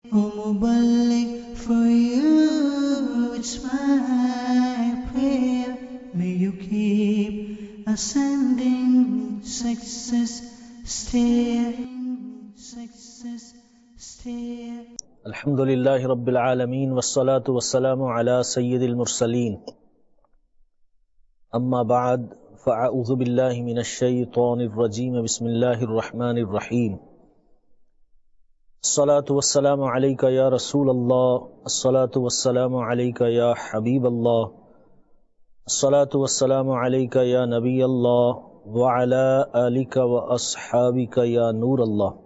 O Muballigh, for you it's my prayer. May you keep ascending success stair. الحمد لله رب العالمين والصلاة والسلام على سيد المرسلين أما بعد فأعوذ بالله من الشيطان الرجيم بسم الله الرحمن الرحيم الصلاة والسلام عليك يا رسول الله الصلاة والسلام عليك يا حبيب الله الصلاة والسلام عليك يا نبي الله وعلى آلك وأصحابك يا نور الله.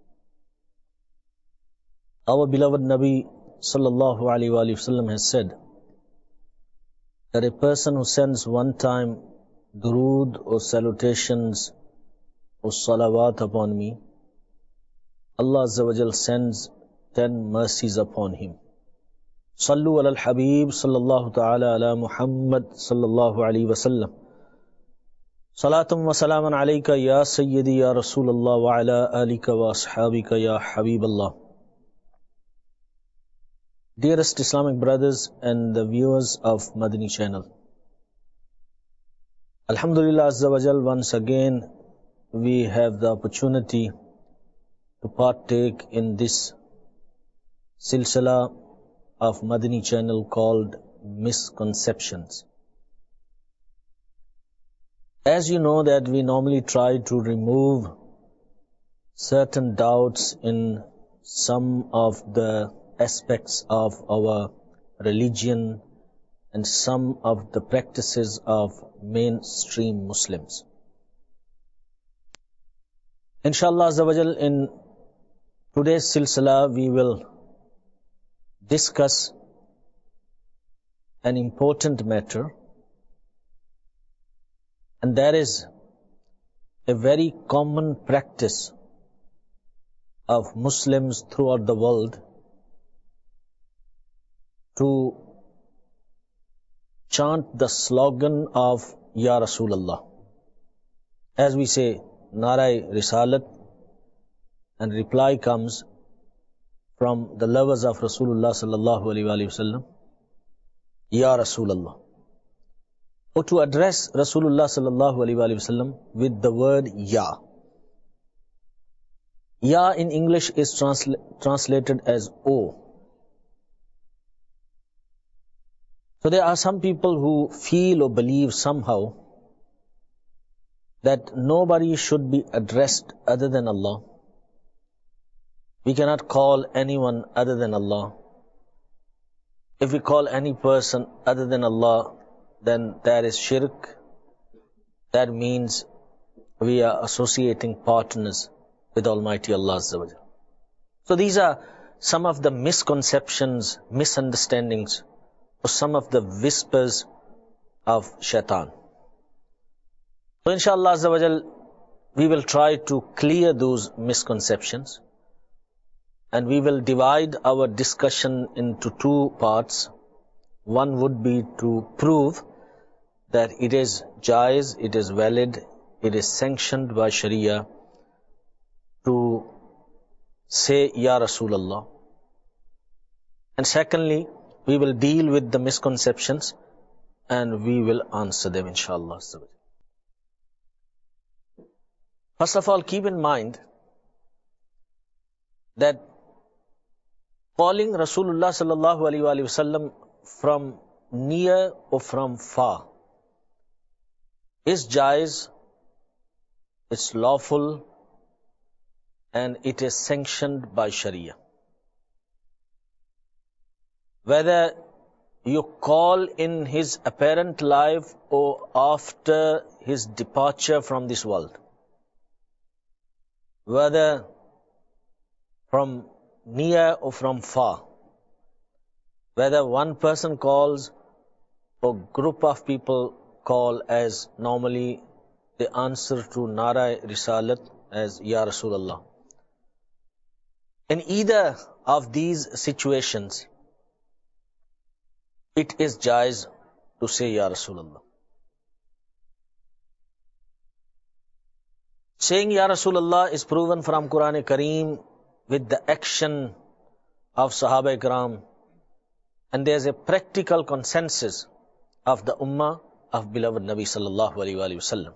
Our beloved Nabi sallallahu alaihi wasallam has said that a person who sends one time durood or salutations or salawat upon me, Allah Azza wa Jal sends 10 mercies upon him. Sallu ala al-Habib sallallahu ta'ala ala Muhammad sallallahu alaihi wasallam. Salatum wa salaman alayka ya Sayyidi ya Rasulullah wa ala alika wa ashabika ya Habib Allah. Dearest Islamic brothers and the viewers of Madani channel, Alhamdulillah Azza wa Jal, once again we have the opportunity to partake in this silsila of Madani channel called Misconceptions. As you know that we normally try to remove certain doubts in some of the aspects of our religion and some of the practices of mainstream Muslims. Inshallah Azza wa Jal, in today's silsila we will discuss an important matter, and that is a very common practice of Muslims throughout the world to chant the slogan of Ya Rasulullah. As we say, Narai Risalat, and reply comes from the lovers of Rasulullah sallallahu alaihi wasallam, Ya Rasulullah. Or to address Rasulullah sallallahu alaihi wasallam with the word Ya. Ya in English is translated as O. So there are some people who feel or believe somehow that nobody should be addressed other than Allah. We cannot call anyone other than Allah. If we call any person other than Allah, then that is shirk. That means we are associating partners with Almighty Allah Azza wa Jalla. So these are some of the misconceptions, misunderstandings, or some of the whispers of shaitan. So inshallah Azza wa Jal, we will try to clear those misconceptions, and we will divide our discussion into two parts. One would be to prove that it is jaiz, it is valid, it is sanctioned by Sharia to say Ya Rasulullah. And secondly, we will deal with the misconceptions and we will answer them inshallah. First of all, keep in mind that calling Rasulullah sallallahu alaihi wasallam from near or from far is jaiz, it's lawful, and it is sanctioned by Sharia. Whether you call in his apparent life or after his departure from this world, whether from near or from far, whether one person calls or group of people call, as normally the answer to Narai Risalat as Ya Rasulullah. In either of these situations, it is jaiz to say Ya Rasulullah. Saying Ya Rasulullah is proven from Quran Kareem with the action of Sahaba Ikram, and there's a practical consensus of the Ummah of beloved Nabi sallallahu alaihi wasallam.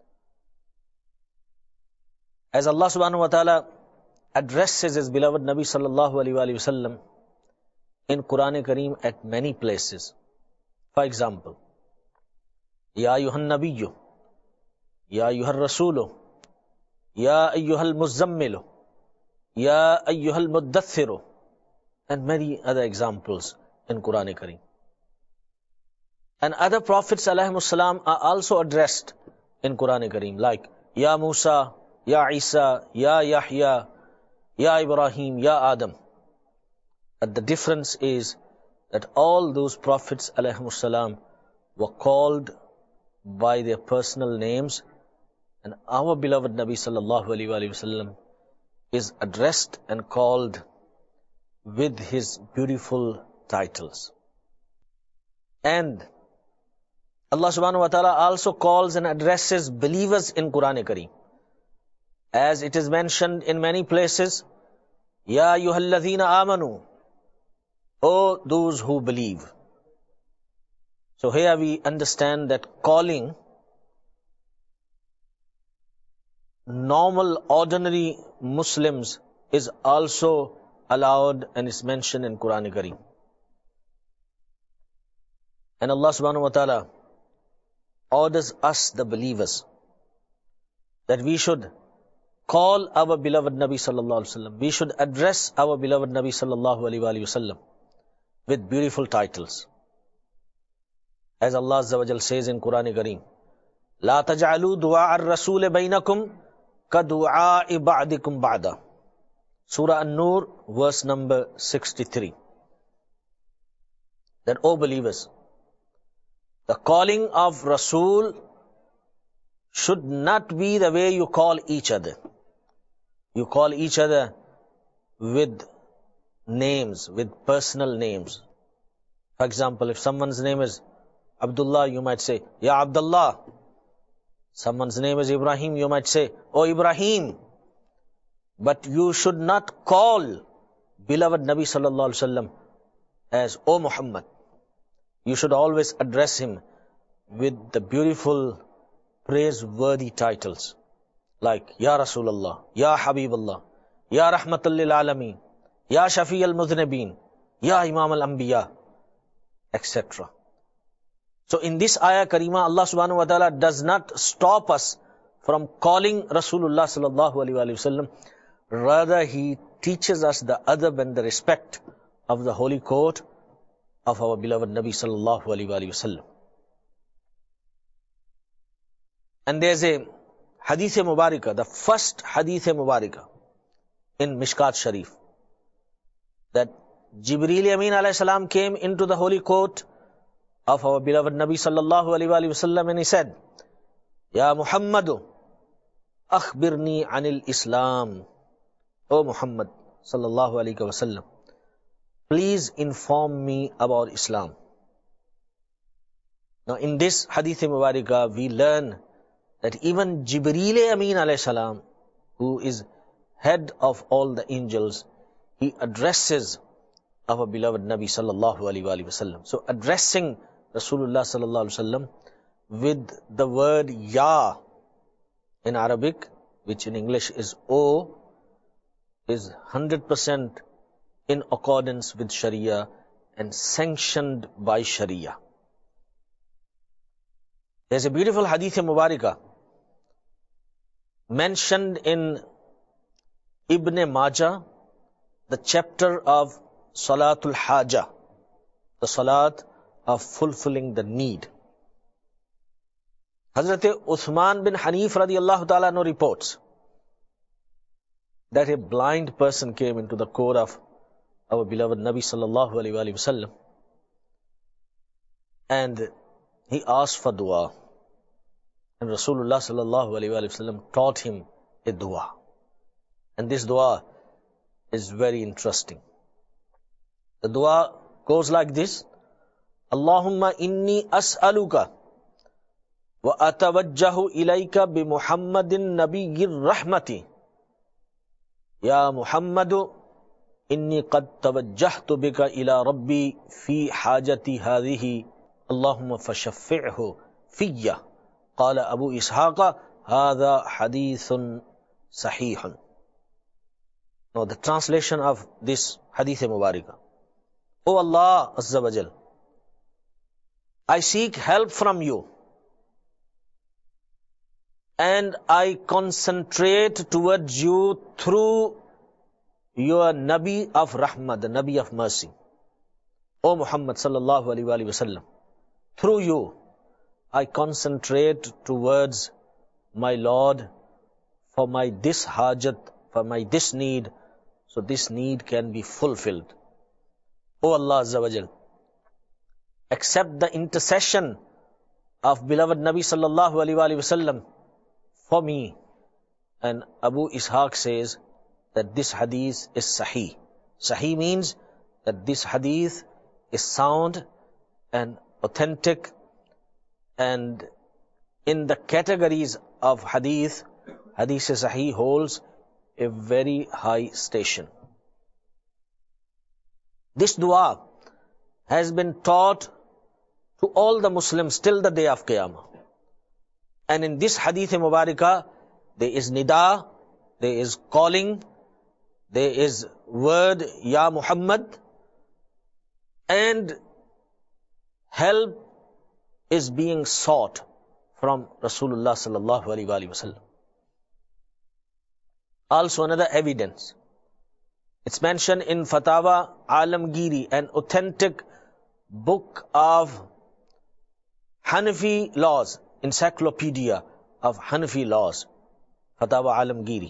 As Allah subhanahu wa ta'ala addresses His beloved Nabi sallallahu alaihi wasallam in Quran Kareem at many places. For example, Ya ayyuhan nabiyyu, Ya ayyuhar rasulu, Ya ayyuhal muzammilu, Ya ayyuhal muddathiru, and many other examples in Quran Kareem. And other prophets alayhimus salam are also addressed in Quran Kareem, like Ya Musa, Ya Isa, Ya Yahya, Ya Ibrahim, Ya Adam. But the difference is that all those prophets alayhimus salam were called by their personal names, and our beloved Nabi sallallahu alaihi wasallam is addressed and called with his beautiful titles. And Allah subhanahu wa ta'ala also calls and addresses believers in Quran Kareem. As it is mentioned in many places, Ya ayyuhalladhina amanu, O those who believe. So here we understand that calling normal, ordinary Muslims is also allowed and is mentioned in Quran Kareem. And Allah subhanahu wa ta'ala orders us, the believers, that we should call our beloved Nabi sallallahu alaihi wasallam, we should address our beloved Nabi sallallahu alaihi wasallam with beautiful titles. As Allah Azza wa Jal says in Quran Kareem, La taj'alu du'a ar-rasul bainakum ka du'a'i ba'dikum ba'da. Surah An-Nur, verse number 63. That, O believers, the calling of Rasul should not be the way you call each other. You call each other with names, with personal names. For example, if someone's name is Abdullah, you might say, Ya Abdullah. Someone's name is Ibrahim, you might say, O Ibrahim. But you should not call beloved Nabi sallallahu alaihi wasallam as O Muhammad. You should always address him with the beautiful, praiseworthy titles like Ya Rasulullah, Ya Habibullah, Ya Rahmatul lil Alameen, Ya Shafi al-Mudhnibeen, Ya Imam al-Anbiya, etc. So in this ayah Karima, Allah subhanahu wa ta'ala does not stop us from calling Rasulullah sallallahu alaihi wasallam. Rather, He teaches us the adab and the respect of the holy court of our beloved Nabi sallallahu alaihi wasallam. And there's a Hadith Mubarakah, the first Hadith Mubarakah in Mishkat Sharif, that Jibreel Amin alayhi salam came into the holy court of our beloved Nabi sallallahu alaihi wasallam, and he said, Ya Muhammadu, akhbirni anil Islam. O Muhammad sallallahu alaihi wasallam, please inform me about Islam. Now in this Hadith Mubarakah, we learn that even Jibreel Amin alayhi salam, who is head of all the angels, he addresses our beloved Nabi sallallahu alaihi wasallam. So addressing Rasulullah sallallahu alaihi wasallam with the word Ya in Arabic, which in English is O, is 100% in accordance with Sharia and sanctioned by Sharia. There's a beautiful Hadith Mubarakah mentioned in Ibn Majah, the chapter of Salatul Haja, the Salat of fulfilling the need. Hazrat Uthman bin Hanif radiyallahu ta'ala anhu reports that a blind person came into the court of our beloved Nabi sallallahu alaihi wasallam, and he asked for dua. And Rasulullah sallallahu alaihi wasallam taught him a dua. And this dua is very interesting. The dua goes like this: Allahumma inni as'aluka wa atawajjahu ilayka bi Muhammadin nabiyyir rahmati. Ya Muhammadu, inni qad tawajjahtu bika ila rabbi fi hajati hadhihi Allahumma fashaffi'hu fiyya. Qala Abu Ishaqa, hadha hadithun sahihun. Now the translation of this hadith mubarakah. O Allah Azza wa Jal, I seek help from you and I concentrate towards you through your Nabi of Rahmah, the Nabi of mercy. O Muhammad sallallahu alaihi wasallam, through you I concentrate towards my Lord for my this hajat, for my this need, so this need can be fulfilled. O Allah Azza wa Jal, accept the intercession of beloved Nabi sallallahu alaihi wasallam for me. And Abu Ishaq says that this hadith is sahih. Sahih means that this hadith is sound and authentic, and in the categories of hadith, hadith sahih holds a very high station. This dua has been taught to all the Muslims till the day of Qiyamah. And in this hadith mubarakah, there is nida, there is calling, there is word, Ya Muhammad, and help is being sought from Rasulullah sallallahu alaihi wasallam. Also another evidence. It's mentioned in Fatawa Alamgiri, an authentic book of Hanafi laws, encyclopedia of Hanafi laws, Fatawa Alamgiri.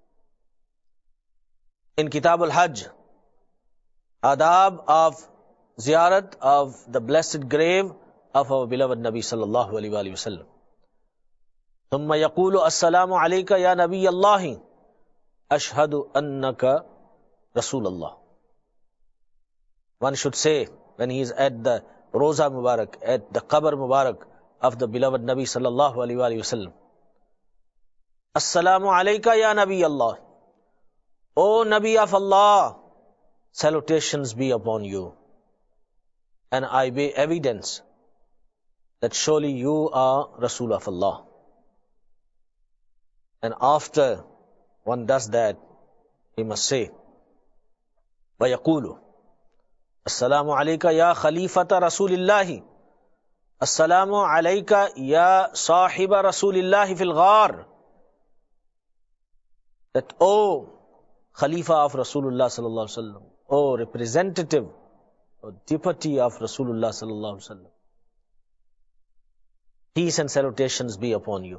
In Kitab al-Hajj, adab of ziyarat of the blessed grave of our beloved Nabi sallallahu alaihi wasallam. ثم يقول السلام عليك يا نبي الله أشهد أنك رسول الله. One should say when he is at the Roza Mubarak, at the Qabr Mubarak of the beloved Nabi sallallahu alaihi wasallam, Assalamu alayka ya Nabi Allah. O Nabi of Allah, salutations be upon you. And I bear evidence that surely you are Rasul of Allah. And after one does that, he must say, وَيَقُولُ السلام عليك يا خليفة رسول الله السلام عليك يا صاحب رسول الله في الغار. That, O Khalifa of Rasulullah sallallahu alaihi wasallam, O representative or deputy of Rasulullah sallallahu alaihi wasallam, peace and salutations be upon you.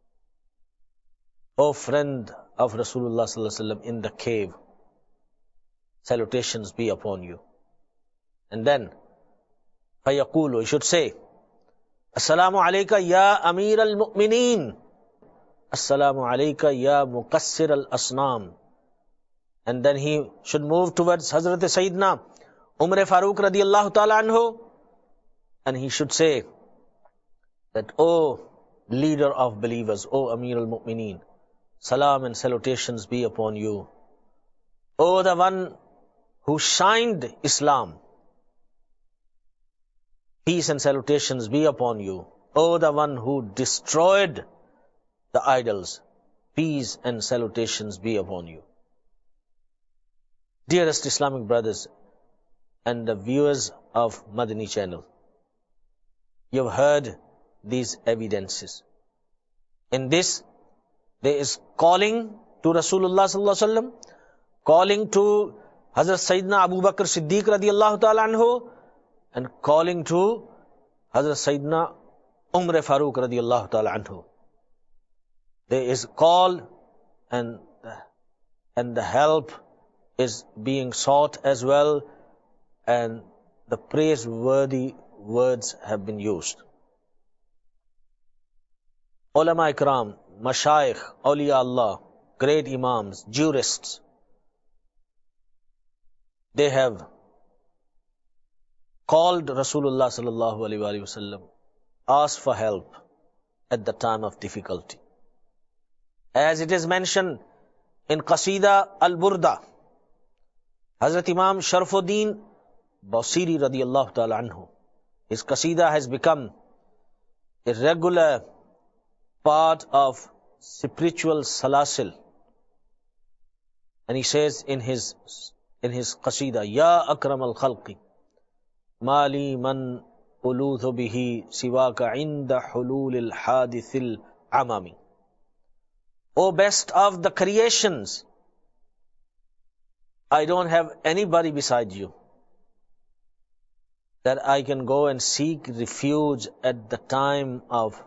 O friend of Rasulullah sallallahu alaihi wasallam in the cave, salutations be upon you. And then, فَيَقُولُ, he should say, Assalamu alayka ya Amir al-Mu'mineen, Assalamu alayka ya Muqassir al-Asnam. And then he should move towards Hazrat Sayyidina Umar Farooq radiyallahu ta'ala anhu, and he should say that, O leader of believers, O Amir al-Mu'mineen, salam and salutations be upon you. O the one who shined Islam, peace and salutations be upon you. O the one who destroyed the idols, peace and salutations be upon you. Dearest Islamic brothers and the viewers of Madani channel, you have heard these evidences. In this, there is calling to Rasulullah sallallahu alaihi wasallam, calling to Hazrat Sayyidina Abu Bakr Siddiq radiyallahu ta'ala anhu, and calling to Hazrat Sayyidina Umar Farooq radiyallahu ta'ala anhu. There is call and the help is being sought as well, and the praiseworthy words have been used. Ulama Ikram, Mashayikh, Awliya Allah, great Imams, jurists, they have called Rasulullah sallallahu alaihi wasallam, asked for help at the time of difficulty. As it is mentioned in Qasida al-Burda, Hazrat Imam Sharfuddin Busiri radiyallahu ta'ala anhu, his qasida has become a regular part of spiritual salasil. And he says in his qasida, Ya akram al-khalqi, mali man uluthu bihi siwaka inda hulul al-hadithil amami. O best of the creations, I don't have anybody beside you that I can go and seek refuge at the time of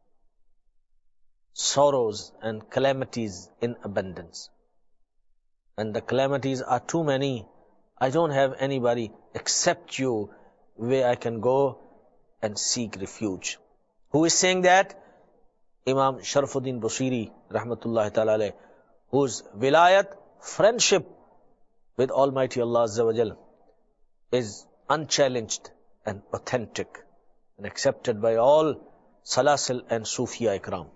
sorrows and calamities in abundance. When the calamities are too many, I don't have anybody except you where I can go and seek refuge. Who is saying that? Imam Sharfuddin Busiri rahmatullahi ta'ala alayh, whose wilayat, friendship with Almighty Allah Azza wa Jal, is unchallenged and authentic and accepted by all Salasil and Sufiya Ikram.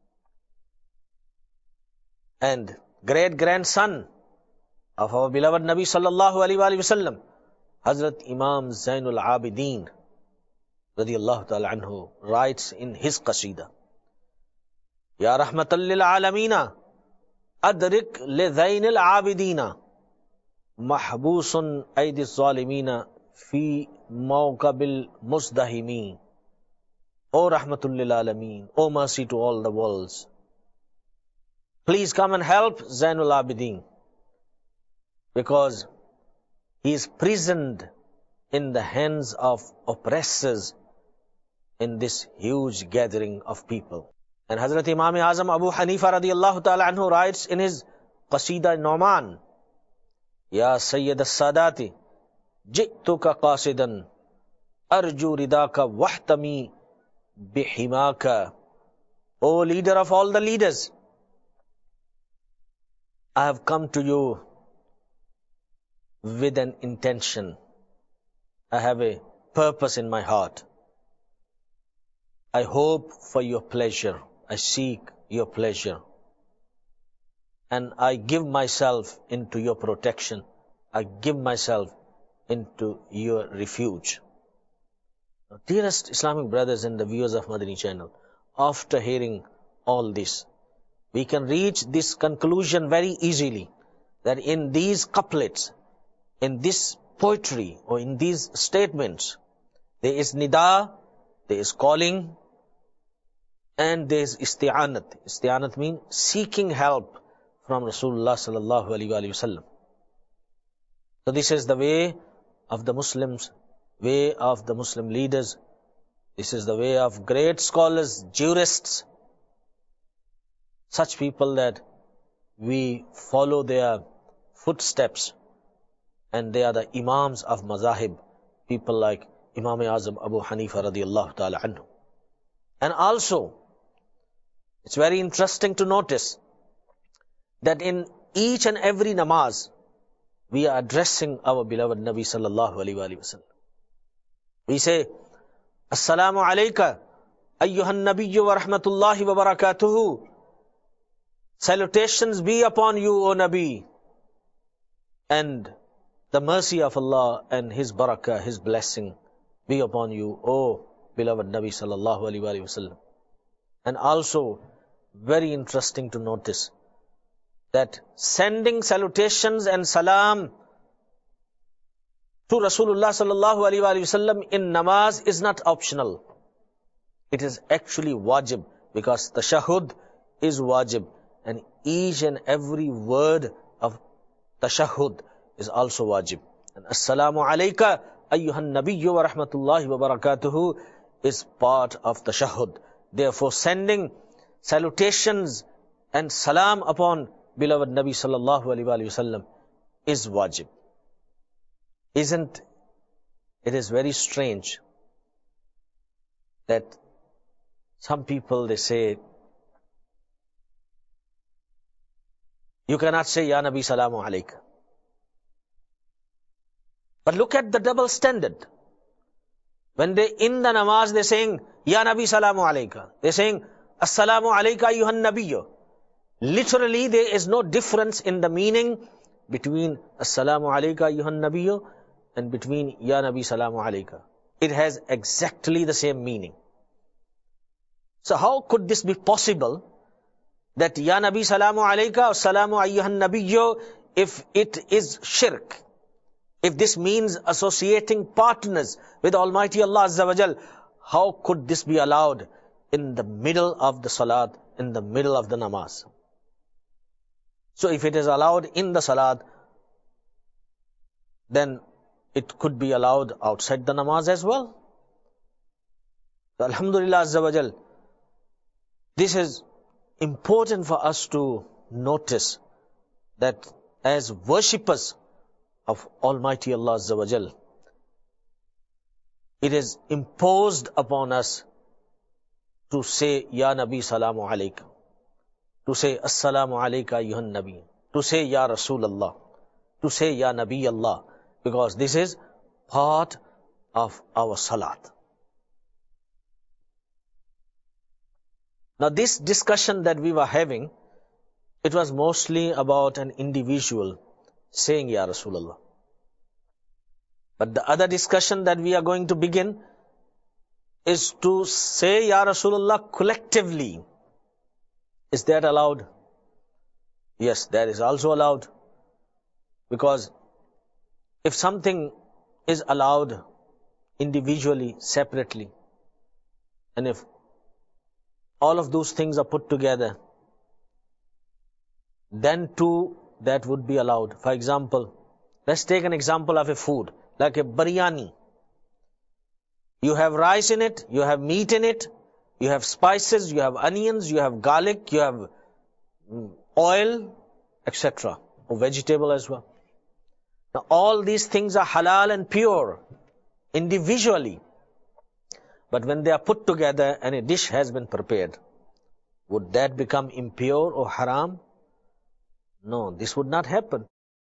And great-grandson of our beloved Nabi sallallahu alaihi wasallam, Hazrat Imam Zainul Abidin radiyallahu ta'ala anhu, writes in his qasida, Ya rahmatan lil alamina, adrik li Zainil Abidina, mahbusun aydis zalimina fi mawqabil muzdahimi. O rahmatul lil alameen, O mercy to all the worlds, please come and help Zainul Abidin, because he is prisoned in the hands of oppressors in this huge gathering of people. And Hazrat Imam Azam Abu Hanifa radiyallahu ta'ala anhu writes in his Qasida Nu'man, Ya Sayyid al-Sadati, Jittuka qasidan, arju ridaka wahtami bihimaka. O leader of all the leaders, I have come to you with an intention. I have a purpose in my heart. I hope for your pleasure. I seek your pleasure. And I give myself into your protection. I give myself into your refuge. Now, dearest Islamic brothers and the viewers of Madani channel, after hearing all this, we can reach this conclusion very easily, that in these couplets, in this poetry or in these statements, there is nida, there is calling, and there is isti'anat. Isti'anat means seeking help from Rasulullah sallallahu alaihi wasallam. So this is the way of the Muslims, way of the Muslim leaders. This is the way of great scholars, jurists, such people that we follow their footsteps, and they are the imams of mazahib, people like Imam Azam Abu Hanifa radiyallahu ta'ala anhu. And also, it's very interesting to notice that in each and every namaz, we are addressing our beloved Nabi sallallahu alaihi wasallam. We say, Assalamu alayka, ayyuhan nabiyyu wa rahmatullahi wa barakatuhu. Salutations be upon you, O Nabi, and the mercy of Allah and His barakah, His blessing be upon you, O beloved Nabi sallallahu alaihi wasallam. And also, very interesting to notice that sending salutations and salam to Rasulullah sallallahu alaihi wasallam in namaz is not optional. It is actually wajib, because tashahhud is wajib, and each and every word of tashahhud is also wajib. And Assalamu alayka ayyuhan nabiyyu wa rahmatullahi wa barakatuhu is part of tashahhud. Therefore, sending salutations and salam upon beloved Nabi sallallahu alaihi wasallam is wajib. Isn't it is very strange that some people, they say, you cannot say Ya Nabi Salamu Alayka. But look at the double standard. When they in the namaz, they're saying Ya Nabi Salamu Alayka. They're saying Assalamu Alayka ayyuhan Nabiyyu. Literally, there is no difference in the meaning between Assalamu alayka ayyuhan nabiyyu and between Ya Nabi Salamu alayka. It has exactly the same meaning. So how could this be possible that Ya Nabi Salamu alayka or Salamu ayyuhan nabiyyu, if it is shirk, if this means associating partners with Almighty Allah Azza wa Jal, how could this be allowed in the middle of the salat, in the middle of the namaz? So if it is allowed in the salat, then it could be allowed outside the namaz as well. So Alhamdulillah Azza wa Jal, this is important for us to notice, that as worshippers of Almighty Allah Azza wa Jal, it is imposed upon us to say Ya Nabi Salamu alayka, to say Assalamu alayka ayyuhan Nabi, to say Ya Rasulullah, to say Ya Nabi Allah, because this is part of our salat. Now this discussion that we were having, it was mostly about an individual saying Ya Rasulullah. But the other discussion that we are going to begin is to say Ya Rasulullah collectively. Is that allowed? Yes, that is also allowed. Because if something is allowed individually, separately, and if all of those things are put together, then too that would be allowed. For example, let's take an example of a food, like a biryani. You have rice in it, you have meat in it, you have spices, you have onions, you have garlic, you have oil, etc. Or vegetable as well. Now all these things are halal and pure individually. But when they are put together and a dish has been prepared, would that become impure or haram? No, this would not happen.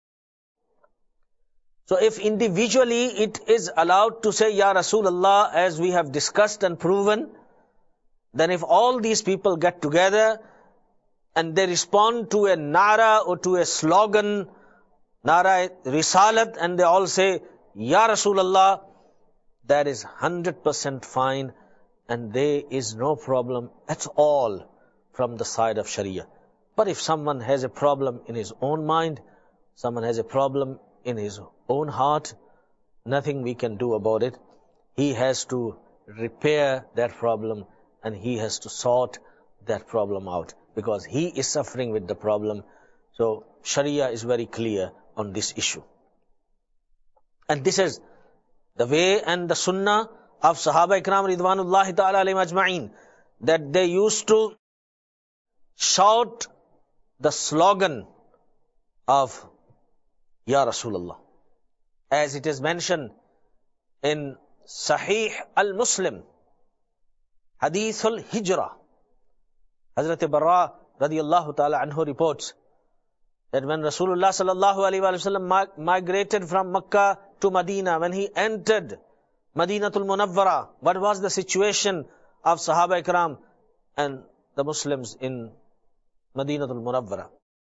So if individually it is allowed to say Ya Rasulullah, as we have discussed and proven, then if all these people get together and they respond to a nara or to a slogan, nara risalat, and they all say Ya Rasulullah, that is 100% fine, and there is no problem at all from the side of Sharia. But if someone has a problem in his own mind, someone has a problem in his own heart, nothing we can do about it. He has to repair that problem and he has to sort that problem out, because he is suffering with the problem. So Sharia is very clear on this issue. And this is the way and the sunnah of Sahaba Ikram Ridwanullahi Ta'ala alayhim ajma'in, that they used to shout the slogan of Ya Rasulullah, as it is mentioned in Sahih al-Muslim, Hadith al-Hijrah. Hazrat Barra radiyallahu ta'ala anhu reports that when Rasulullah sallallahu alaihi wasallam migrated from Makkah to Medina, when he entered Madinatul Munawwara, what was the situation of Sahaba Ikram and the Muslims in Madinatul Munawwara?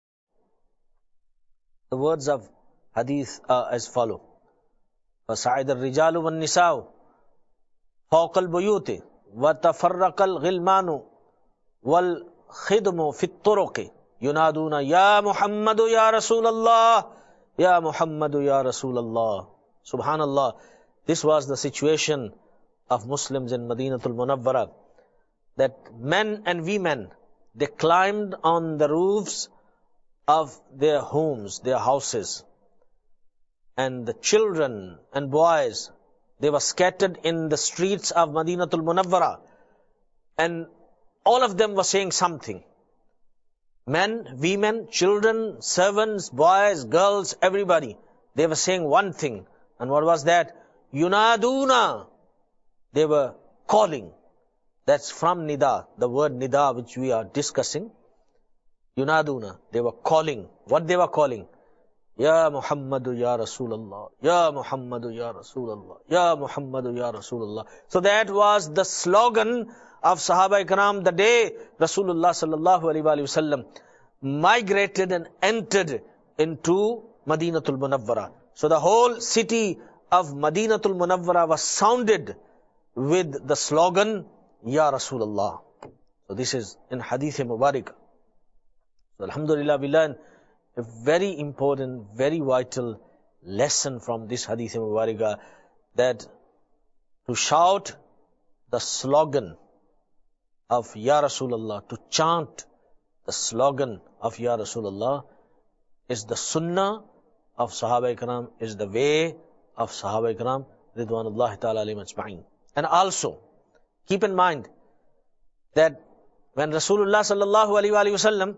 The words of Hadith are as follow: فَصَعِدَ الرِّجَالُ وَالنِّسَاءُ فَوْقَ الْبُيُوتِ وَتَفَرَّقَ الْغِلْمَانُ وَالْخِدْمُ فِي الطُّرُقِ يُنَادُونَ يَا مُحَمَّدُ يَا رَسُولَ اللَّهِ يَا مُحَمَّدُ يَا رَسُولَ اللَّهِ. Subhanallah, this was the situation of Muslims in Madinatul Munawwara, that men and women, they climbed on the roofs of their homes, their houses, and the children and boys, they were scattered in the streets of Madinatul Munawwara, and all of them were saying something. Men, women, children, servants, boys, girls, everybody, they were saying one thing. And what was that? Yunaduna. They were calling. That's from Nida, the word Nida which we are discussing. Yunaduna. They were calling. What they were calling? Ya Muhammadu Ya Rasulullah. Ya Muhammadu Ya Rasulullah. Ya Muhammadu Ya Rasulullah. So that was the slogan of Sahaba Ikram the day Rasulullah sallallahu alaihi wasallam migrated and entered into Madinatul Munawwara. So the whole city of Madinatul Munawwara was sounded with the slogan, Ya Rasulullah. So this is in Hadith Mubarak. So Alhamdulillah, we learn a very important, very vital lesson from this Hadith Mubarak, that to shout the slogan of Ya Rasulullah, to chant the slogan of Ya Rasulullah, is the sunnah of Sahaba Ikram, is the way of Sahaba Ikram, Ridwanullahi ta'ala alayhim ajma'in. And also, keep in mind that when Rasulullah sallallahu alayhi wa sallam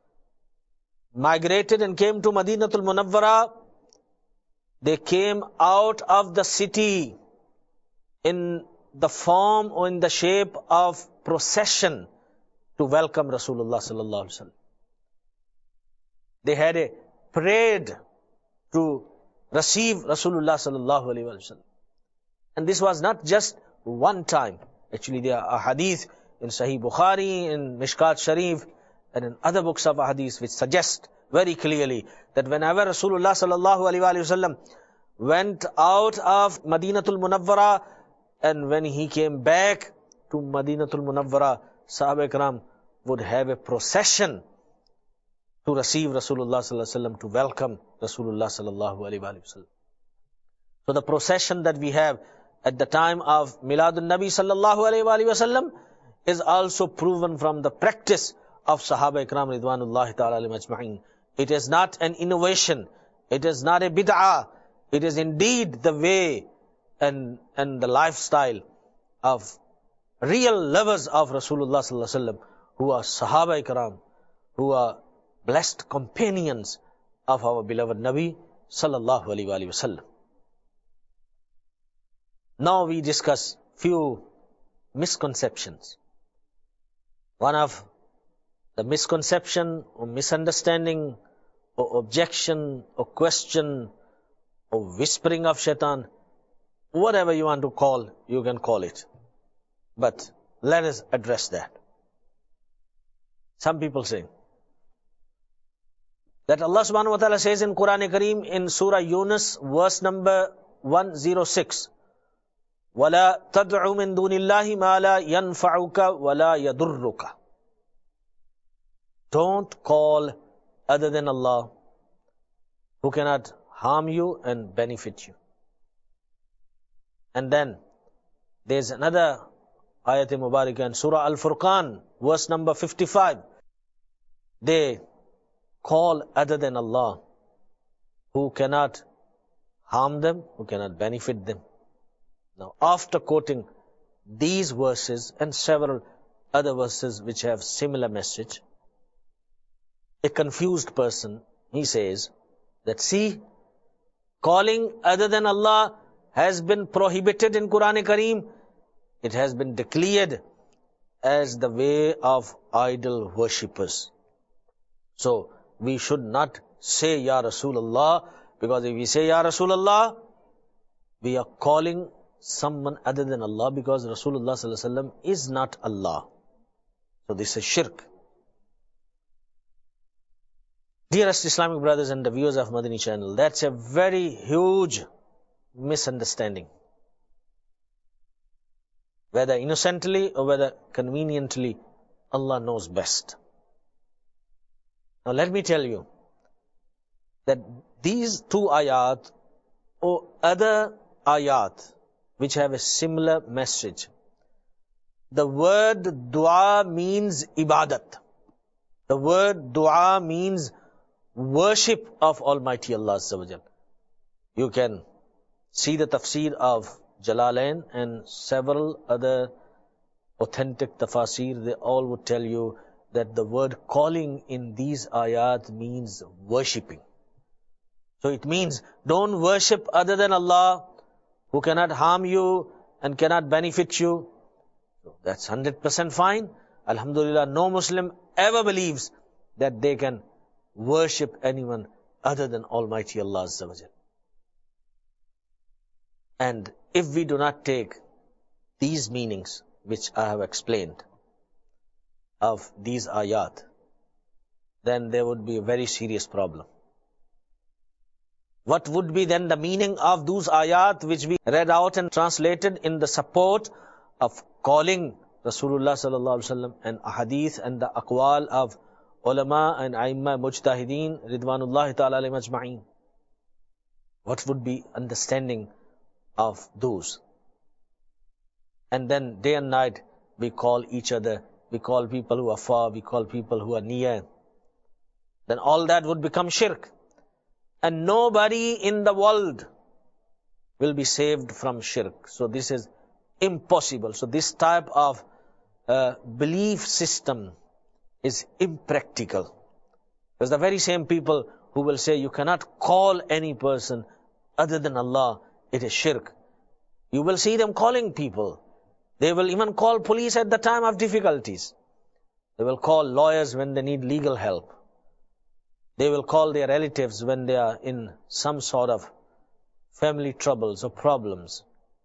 migrated and came to Madinatul Munawwara, they came out of the city in the form or in the shape of procession to welcome Rasulullah sallallahu alaihi wasallam. They had a parade to receive Rasulullah sallallahu alaihi wasallam. And this was not just one time. Actually, there are hadith in Sahih Bukhari, in Mishkat Sharif, and in other books of hadith which suggest very clearly that whenever Rasulullah sallallahu alaihi wasallam went out of Madinatul Munawwara, and when he came back to Madinatul Munawwara, Sahaba Ikram would have a procession to receive Rasulullah sallallahu alaihi wasallam, to welcome Rasulullah sallallahu alaihi wasallam. So the procession that we have at the time of Miladun Nabi sallallahu alaihi wasallam is also proven from the practice of Sahaba Ikram Ridwanullahi ta'ala alayhim ajma'in. It is not an innovation, it is not a bid'ah, it is indeed the way and the lifestyle of real lovers of Rasulullah sallallahu alaihi wasallam, who are Sahaba Ikram, who are blessed companions of our beloved Nabi sallallahu alaihi wasallam. Now we discuss few misconceptions. One of the misconception or misunderstanding or objection or question or whispering of shaitan, whatever you want to call, you can call it. But let us address that. Some people say that Allah subhanahu wa ta'ala says in Quran Kareem in Surah Yunus, verse number 106, وَلَا تَدْعُ مِن دُونِ اللَّهِ مَا لَا يَنْفَعُكَ وَلَا يَضُرُّكَ. Don't call other than Allah who cannot harm you and benefit you. And then there's another ayat mubarakah in Surah Al-Furqan, verse number 55. They call other than Allah who cannot harm them, who cannot benefit them. Now, after quoting these verses and several other verses which have similar message, a confused person, he says that, see, calling other than Allah has been prohibited in Quran Kareem. It has been declared as the way of idol worshippers. So, we should not say Ya Rasulullah, because if we say Ya Rasulullah, we are calling someone other than Allah, because Rasulullah sallallahu alaihi wasallam is not Allah. So this is shirk. Dearest Islamic brothers and the viewers of Madani channel, that's a very huge misunderstanding. Whether innocently or whether conveniently, Allah knows best. Now let me tell you that these two ayat or other ayat which have a similar message, the word dua means ibadat. The word dua means worship of Almighty Allah Azza wa Jal. You can see the tafsir of Jalalain and several other authentic tafasir. They all would tell you that the word calling in these ayat means worshipping. So it means don't worship other than Allah who cannot harm you and cannot benefit you. So that's 100% fine. Alhamdulillah, no Muslim ever believes that they can worship anyone other than Almighty Allah Azza wa Jal. And if we do not take these meanings which I have explained of these ayat, then there would be a very serious problem. What would be then the meaning of those ayat which we read out and translated in the support of calling Rasulullah sallallahu alaihi wasallam, and ahadith and the aqwal of ulama and aimma mujtahideen ridwanullahi ta'ala alayhim ajma'in? What would be understanding of those? And then day and night we call each other, we call people who are far, we call people who are near. Then all that would become shirk. And nobody in the world will be saved from shirk. So this is impossible. So this type of belief system is impractical. Because the very same people who will say you cannot call any person other than Allah, it is shirk. You will see them calling people. They will even call police at the time of difficulties. They will call lawyers when they need legal help. They will call their relatives when they are in some sort of family troubles or problems.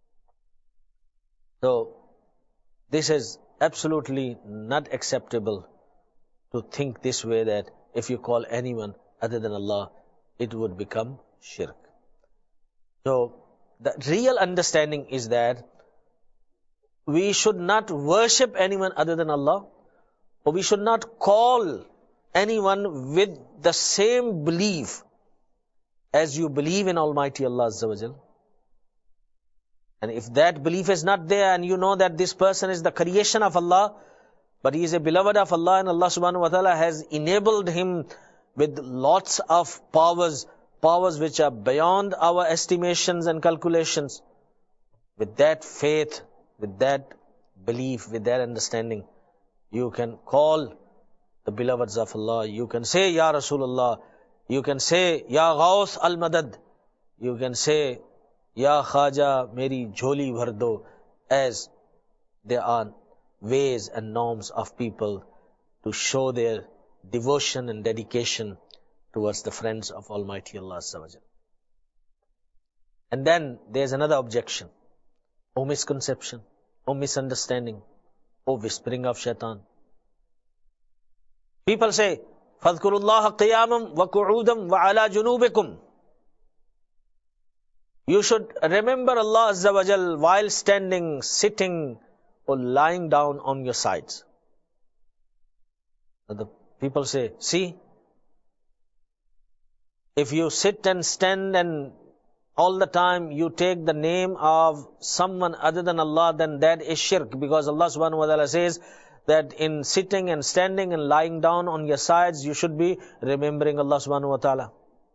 So, this is absolutely not acceptable to think this way, that if you call anyone other than Allah, it would become shirk. So, the real understanding is that we should not worship anyone other than Allah, or we should not call anyone with the same belief as you believe in Almighty Allah Azza wa Jal. And if that belief is not there, and you know that this person is the creation of Allah, but he is a beloved of Allah, and Allah subhanahu wa ta'ala has enabled him with lots of powers which are beyond our estimations and calculations, with that faith, with that belief, with that understanding, you can call the beloveds of Allah. You can say, Ya Rasulullah. You can say, Ya Ghaus al-Madad. You can say, Ya Khaja, meri jholi bhar do. As there are ways and norms of people to show their devotion and dedication towards the friends of Almighty Allah Azza wa Jal. And then there's another objection, or misconception, or misunderstanding, or whispering of shaitan. People say, فَاذْكُرُوا اللَّهَ قِيَامًا وَقُعُودًا وَعَلَى جُنُوبِكُمْ. You should remember Allah Azza wa Jal while standing, sitting, or lying down on your sides. So the people say, see, if you sit and stand and all the time you take the name of someone other than Allah, then that is shirk, because Allah subhanahu wa ta'ala says that in sitting and standing and lying down on your sides, you should be remembering Allah subhanahu wa ta'ala.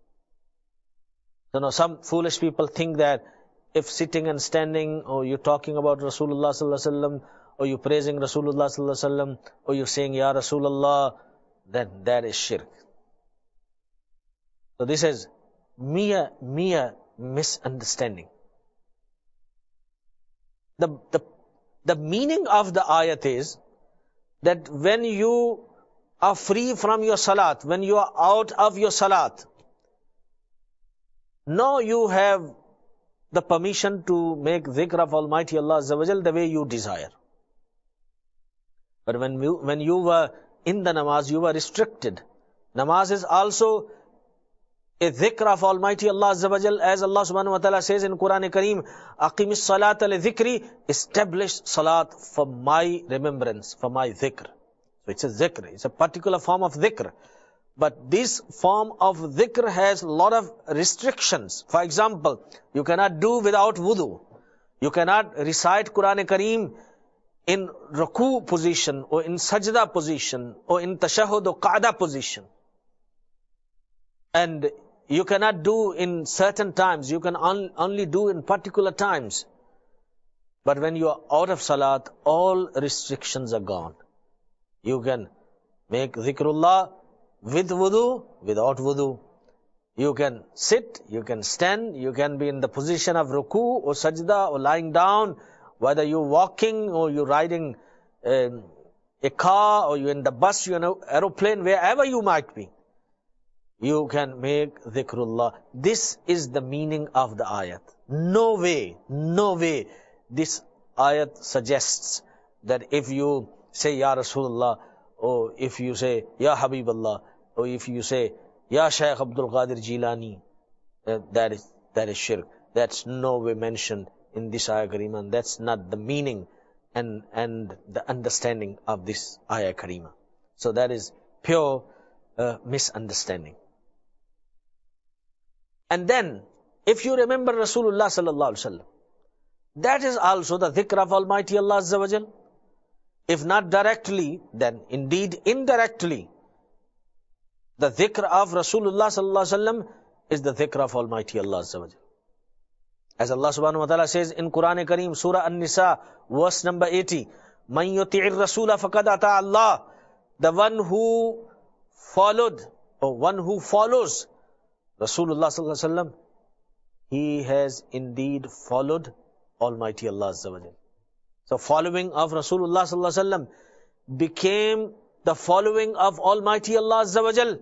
So now some foolish people think that if sitting and standing, or you're talking about Rasulullah sallallahu alaihi wasallam, or you're praising Rasulullah sallallahu alaihi wasallam, or you're saying Ya Rasulullah, then that is shirk. So this is mere misunderstanding. The meaning of the ayat is that when you are free from your salat, when you are out of your salat, now you have the permission to make dhikr of Almighty Allah Azza wa Jal the way you desire. But when you were in the namaz, you were restricted. Namaz is also a dhikr of Almighty Allah Azza wa Jal, as Allah subhanahu wa ta'ala says in Quran Kareem, Aqimis salata li dhikri, establish salat for my remembrance, for my dhikr. So it's a dhikr, it's a particular form of dhikr. But this form of dhikr has a lot of restrictions. For example, you cannot do without wudu. You cannot recite Quran Kareem in ruku position, or in sajda position, or in tashahhud or qa'da position. And you cannot do in certain times. You can only do in particular times. But when you are out of salat, all restrictions are gone. You can make dhikrullah with wudu, without wudu. You can sit, you can stand, you can be in the position of ruku or sajda or lying down, whether you're walking or you're riding a car, or you're in the bus, you're in an aeroplane, wherever you might be. You can make dhikrullah. This is the meaning of the ayat. No way this ayat suggests that if you say Ya Rasulullah, or if you say Ya Habiballah, or if you say Ya Shaykh Abdul Qadir Jilani, that is shirk. That's no way mentioned in this ayah karima, and that's not the meaning and the understanding of this ayah karima. So that is pure misunderstanding. And then, if you remember Rasulullah sallallahu alaihi wasallam, that is also the dhikr of Almighty Allah Azza wa Jal. If not directly, then indeed indirectly, the dhikr of Rasulullah sallallahu alaihi wasallam is the dhikr of Almighty Allah Azza wa Jal. As Allah subhanahu wa ta'ala says in Quran Kareem, Surah An-Nisa, verse number 80, Man yuti'ir rasula faqad ata Allah. The one who followed, or one who follows Rasulullah sallallahu alaihi wasallam, he has indeed followed Almighty Allah Azza wa Jal. So following of Rasulullah sallallahu alaihi wasallam became the following of Almighty Allah Azza wa Jal.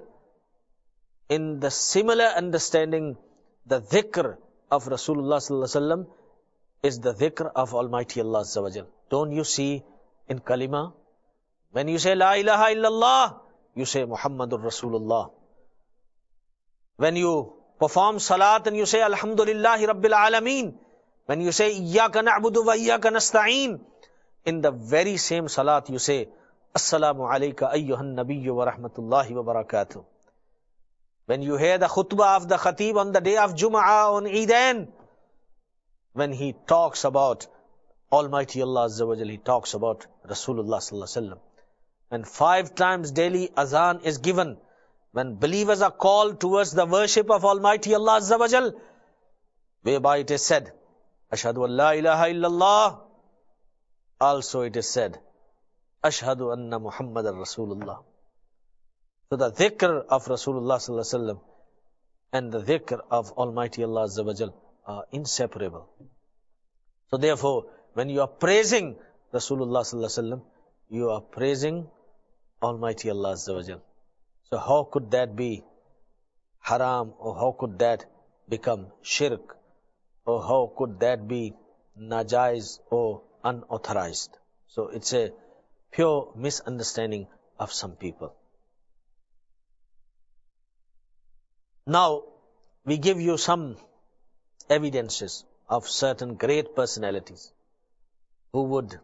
In the similar understanding, the dhikr of Rasulullah sallallahu alaihi wasallam is the dhikr of Almighty Allah Azza wa Jal. Don't you see in kalima, when you say La ilaha illallah, you say Muhammadur Rasulullah. When you perform salat and you say Alhamdulillahi Rabbil Alameen, when you say Iyyaka na'budu wa Iyyaka nasta'een, in the very same salat you say Assalamu alayka ayyuhan nabiyyu wa rahmatullahi wa barakatuh. When you hear the khutbah of the khatib on the day of Jum'ah on Eidain, when he talks about Almighty Allah Azza wa Jal, he talks about Rasulullah sallallahu alaihi wasallam. And 5 times daily azan is given. When believers are called towards the worship of Almighty Allah Azza wa Jal, whereby it is said, Ashhadu an la ilaha illallah. Also it is said, Ashhadu anna Muhammadan Rasulullah. So the dhikr of Rasulullah sallallahu alaihi wasallam and the dhikr of Almighty Allah Azza wa Jal are inseparable. So therefore, when you are praising Rasulullah sallallahu alaihi wasallam, you are praising Almighty Allah Azza wa Jal. So how could that be haram, or how could that become shirk, or how could that be najaiz or unauthorized? So it's a pure misunderstanding of some people. Now, we give you some evidences of certain great personalities who would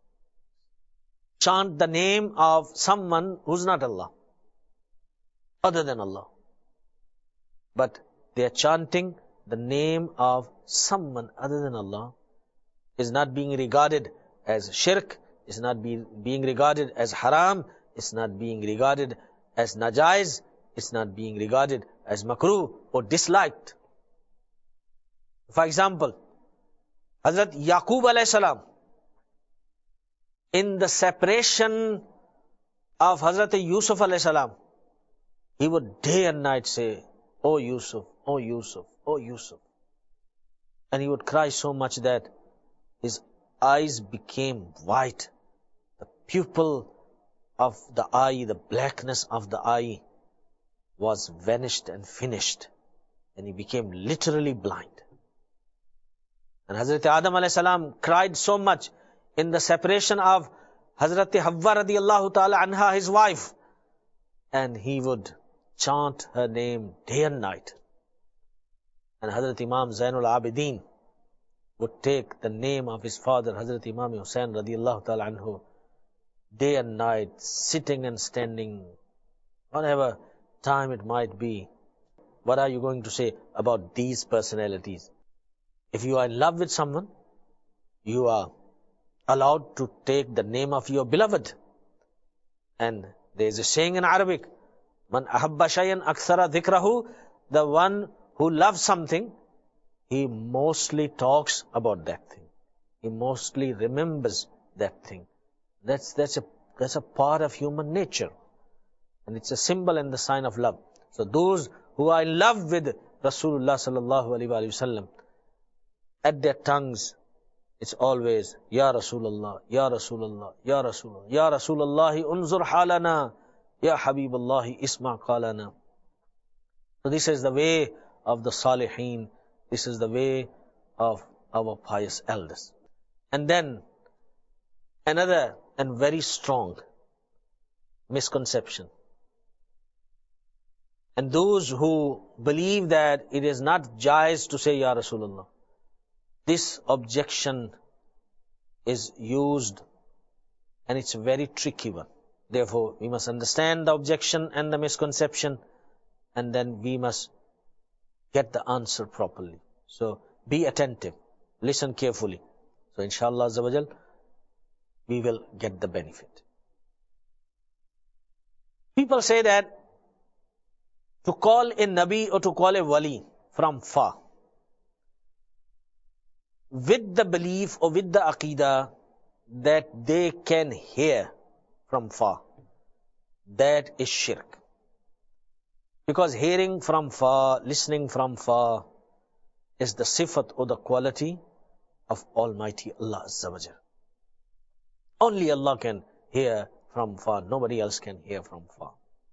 chant the name of someone who's not Allah, other than Allah. But they are chanting the name of someone other than Allah, is not being regarded as shirk, is not being regarded as haram, is not being regarded as najaiz, it's not being regarded as makruh or disliked. For example, Hazrat Yaqub alayhi salam, in the separation of Hazrat Yusuf alayhi salam, he would day and night say, Oh Yusuf, oh Yusuf, oh Yusuf. And he would cry so much that his eyes became white. The pupil of the eye, the blackness of the eye was vanished and finished. And he became literally blind. And Hazrat Adam alayhi salam cried so much in the separation of Hazrat Hawwa radiyallahu ta'ala anha, his wife. And he would chant her name day and night. And Hazrat Imam Zainul Abidin would take the name of his father, Hazrat Imam Hussain radiyallahu ta'ala anhu, day and night, sitting and standing, whatever time it might be. What are you going to say about these personalities? If you are in love with someone, you are allowed to take the name of your beloved. And there is a saying in Arabic, Man ahabba shay'an akthara dhikrahu, the one who loves something, he mostly talks about that thing. He mostly remembers that thing. That's a part of human nature. And it's a symbol and the sign of love. So those who are in love with Rasulullah sallallahu alaihi wasallam, at their tongues, it's always, Ya Rasulullah, Ya Rasulullah, Ya Rasulullah, Ya Rasulullahi unzur halana, Ya Habibullahi isma qalana. So this is the way of the Salihin. This is the way of our pious elders. And then, another and very strong misconception. And those who believe that it is not jaiz to say Ya Rasulullah, this objection is used and it's a very tricky one. Therefore, we must understand the objection and the misconception, and then we must get the answer properly. So, be attentive, listen carefully. So, inshallah Azza wa Jal, we will get the benefit. People say that to call a Nabi or to call a Wali from far, with the belief or with the Aqidah that they can hear from far, that is shirk. Because hearing from far, listening from far, is the sifat or the quality of Almighty Allah Azza wa Jal. Only Allah can hear from far, nobody else can hear from far.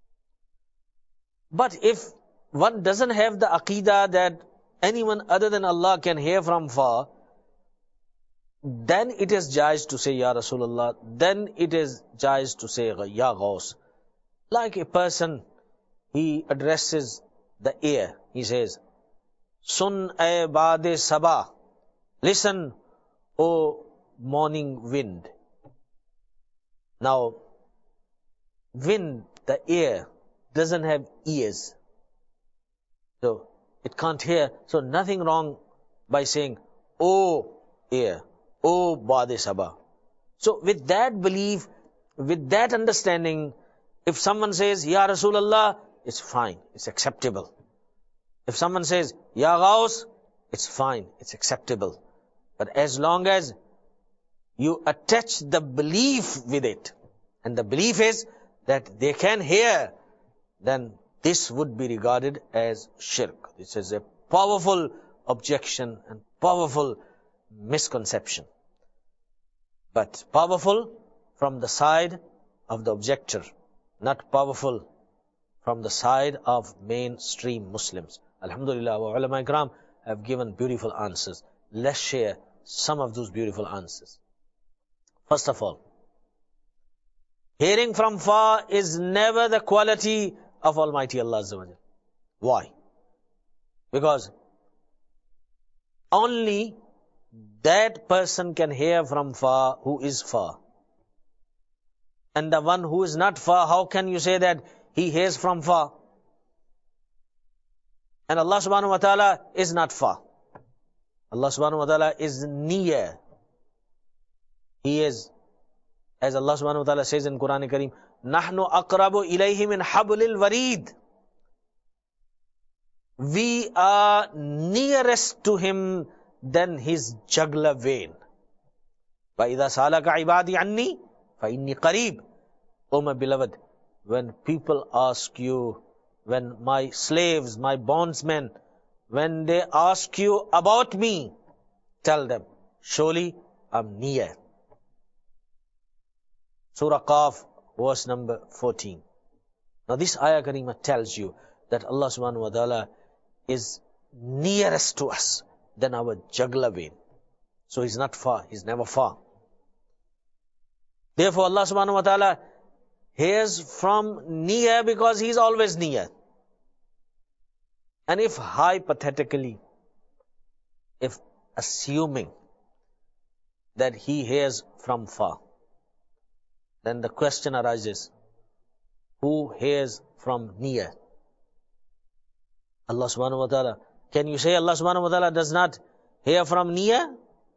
But if one doesn't have the Aqidah that anyone other than Allah can hear from far, then it is jaiz to say Ya Rasulullah, then it is jaiz to say Ya Ghaus. Like a person, he addresses the air, he says, Sun ay bade sabah, listen, O morning wind. Now, wind, the air, doesn't have ears, so it can't hear. So nothing wrong by saying, O air, O Bade Sabah. So with that belief, with that understanding, if someone says, Ya Rasulullah, it's fine, it's acceptable. If someone says, Ya Ghaus, it's fine, it's acceptable. But as long as you attach the belief with it, and the belief is that they can hear, then this would be regarded as shirk. This is a powerful objection and powerful misconception. But powerful from the side of the objector, not powerful from the side of mainstream Muslims. Alhamdulillah, wa ulama ikram have given beautiful answers. Let's share some of those beautiful answers. First of all, hearing from far is never the quality of Almighty Allah Azza wa Jal. Why? Because only that person can hear from far who is far. And the one who is not far, how can you say that he hears from far? And Allah subhanahu wa ta'ala is not far. Allah subhanahu wa ta'ala is near. He is, as Allah subhanahu wa ta'ala says in Quran Kareem, نَحْنُ أَقْرَبُ إِلَيْهِ مِنْ حَبْلِ الْوَرِيدِ. We are nearest to him than his jugular vein. وَإِذَا سَأَلَكَ عِبَادِي عَنِّي فَإِنِّي قَرِيبٌ. O my beloved, when people ask you, when my slaves, my bondsmen, when they ask you about me, tell them, surely I'm near. Surah Qaf, verse number 14. Now this ayah Kareemah tells you that Allah subhanahu wa ta'ala is nearest to us than our jugular vein. So he's not far, he's never far. Therefore Allah subhanahu wa ta'ala hears from near because he's always near. And if hypothetically, if assuming that he hears from far, then the question arises, who hears from near? Allah subhanahu wa ta'ala. Can you say Allah subhanahu wa ta'ala does not hear from near?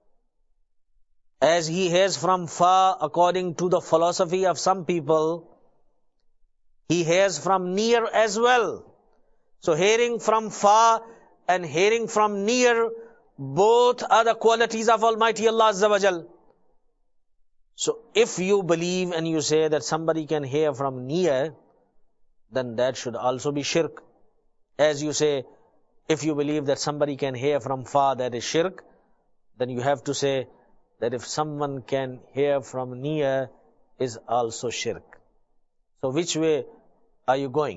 As he hears from far, according to the philosophy of some people, he hears from near as well. So hearing from far and hearing from near, both are the qualities of Almighty Allah Azza wa Jal. So if you believe and you say that somebody can hear from near, then that should also be shirk. As you say, if you believe that somebody can hear from far, that is shirk, then you have to say that if someone can hear from near, is also shirk. So which way are you going?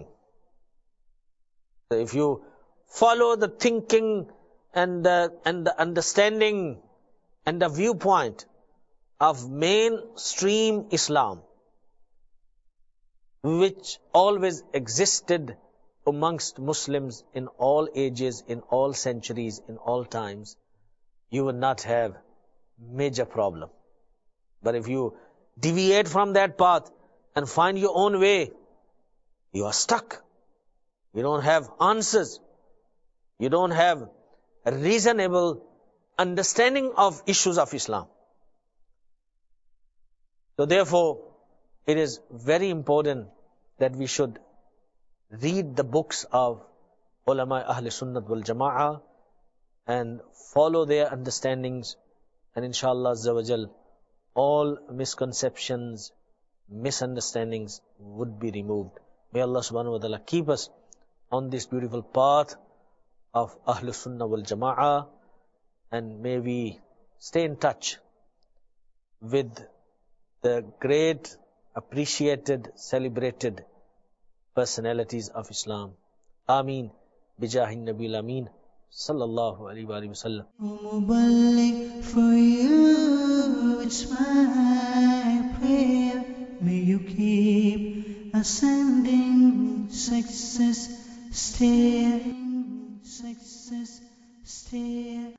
So if you follow the thinking and the understanding and the viewpoint of mainstream Islam, which always existed amongst Muslims in all ages, in all centuries, in all times, you will not have major problem. But if you deviate from that path and find your own way, you are stuck. You don't have answers. You don't have a reasonable understanding of issues of Islam. So therefore, it is very important that we should read the books of ulama Ahl Sunnat wal Jama'ah and follow their understandings, and inshallah Azza wa Jal, all misconceptions, misunderstandings would be removed. May Allah subhanahu wa ta'ala keep us on this beautiful path of Ahl Sunnah wal Jama'ah, and may we stay in touch with the great, appreciated, celebrated personalities of Islam. Ameen. Bijahin Nabil Ameen. Sallallahu alayhi wa sallam. Mubarak, for you it's my prayer. May you keep ascending success, stay.